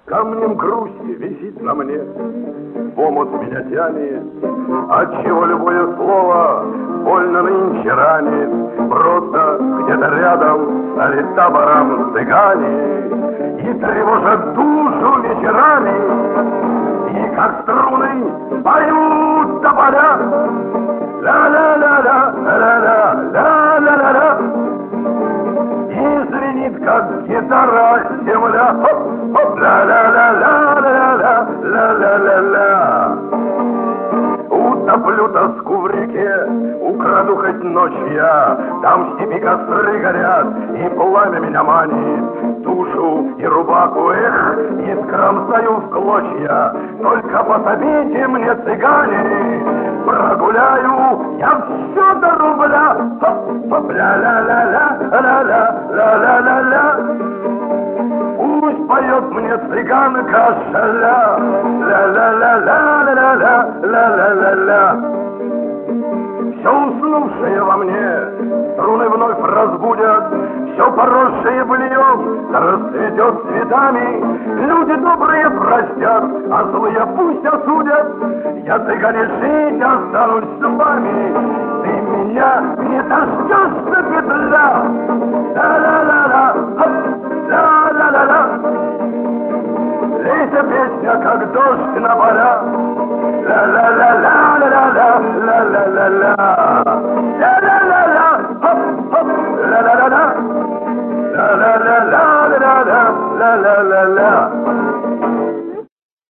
Камнем грусти висит на мне, в омут меня тянет, отчего любое слово больно нынче ранит. Просто где-то рядом стали табором цыгане и тревожат душу вечерами, и как струны поют тополя. Ла-ла-ла-ла, ла-ла-ла, ла-ла-ла-ла. И звенит, как гитара, земля. Хоп, ла-ла-ла-ла, ла-ла-ла-ла. Утоплю тоску в реке, украду хоть ночь я. Там в степи костры горят, и пламя меня манит. Душу и рубаку, искромсаю в клочья. Только пособите мне, цыгане, прогуляю я все до рубля. Хоп, ла-ла-ла-ла, ла-ла, ла-ла-ла-ла. Пусть поет мне цыганка шаля, ла-ла-ла-ла-ла-ла, ла-ла-ла-ла. Все уснувшее во мне струны вновь разбудят, все поросшее быльем расцветет цветами. Люди добрые простят, а злые пусть осудят. Я, цыгане, жить останусь с вами. Ты меня не дождешься, петля. Ла-ла-ла-ла, ла-ла-ла-ла. Лейся песня, как дождь на поля. Ла-ла-ла-ла-ла-ла, ла-ла-ла-ла. Ла-ла-ла-ла, хоп-хоп, ла-ла-ла-ла. Ла-ла-ла-ла-ла-ла, ла-ла-ла-ла.